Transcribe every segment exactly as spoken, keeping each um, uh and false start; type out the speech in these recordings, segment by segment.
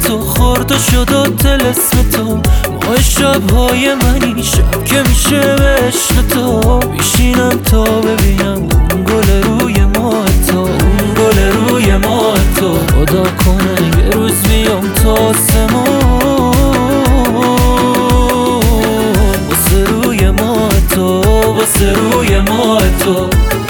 تو خورد و شد و طلسم تو. ماه شبهای منی شب که میشه به عشق تو. میشینم تا ببینم اون گل روی ماه تو، اون گل روی ماه تو. خدا کنه یه روز بیام تا آسمون واسه روی ماه تو، واسه روی ماه تو.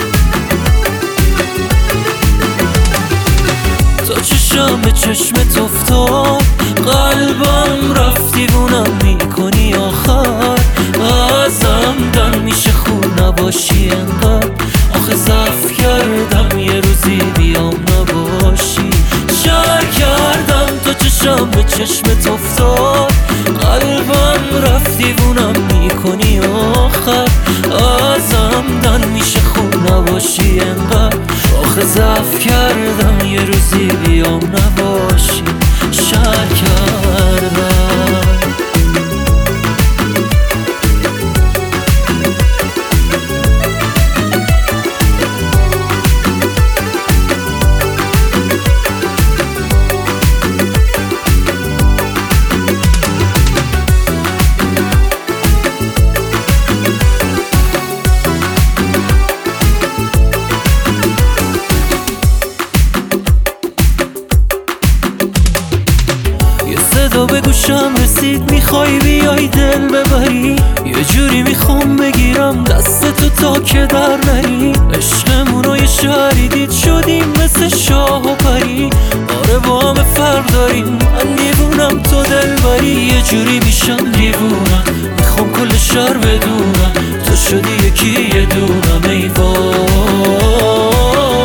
تا چشم به چشمت افتاد قلبم رفت دیوونم میکنی آخر. ازم دم میشه خون نباشی انقدر. آخه ضعف کردم یه روزی بیام نباشی. شر کردم تا چشم به چشمت افتاد قلبم رفت دیوونم میکنی آخر. ازم دم میشه خون نباشی انقدر. آخه ضعف کردم یه روزی بیام نباشی. شر کردم. صدا به گوشم رسید میخوای بیای دل ببری. یه جوری میخوام بگیرم دست تو تا که در نری. عشقمونو یه شهری دید شدیم مثل شاه و پری. آره با همه فرق داریم من دیوونم تو دل بری. یه جوری میشم دیوونم میخوام کل شهر بدونم تو شدی یکی یه دونم. ای وای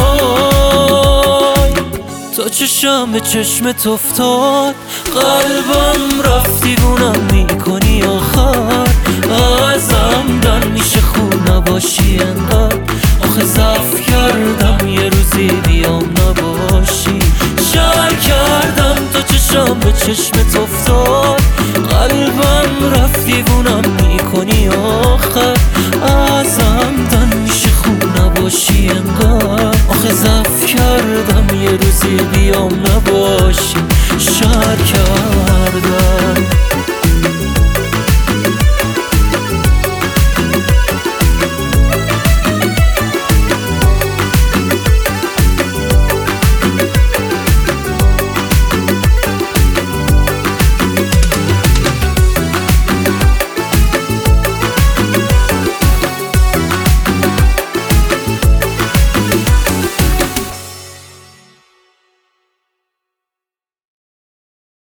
تا چشم به چشمت افتاد قلبم رفت دیوونم میکنی آخر. ازم دم میشه خون نباشی انقدر. آخه ضعف کردم یه روزی بیام نباشی. شر کردم تا چشم به چشمت افتاد قلبم رفت دیوونم میکنی آخر. ازم دم میشه خون نباشی انقدر. آخه ضعف کردم یه روزی بیام نباشی.